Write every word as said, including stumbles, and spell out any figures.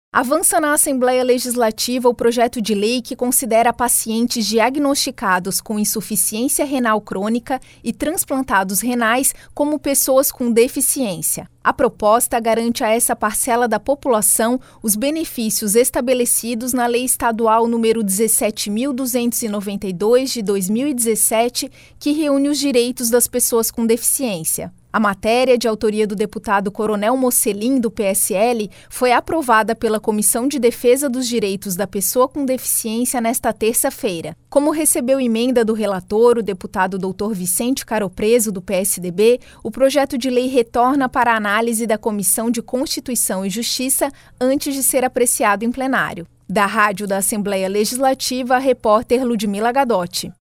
Avança na Assembleia Legislativa o projeto de lei que considera pacientes diagnosticados com insuficiência renal crônica e transplantados renais como pessoas com deficiência. A proposta garante a essa parcela da população os benefícios estabelecidos na Lei Estadual número dezessete mil duzentos e noventa e dois de dois mil e dezessete, que reúne os direitos das pessoas com deficiência. A matéria, de autoria do deputado Coronel Mocelin, do P S L, foi aprovada pela Comissão de Defesa dos Direitos da Pessoa com Deficiência nesta terça-feira. Como recebeu emenda do relator, o deputado doutor Vicente Caropreso, do P S D B, o projeto de lei retorna para a análise da Comissão de Constituição e Justiça antes de ser apreciado em plenário. Da Rádio da Assembleia Legislativa, a repórter Ludmila Gadotti.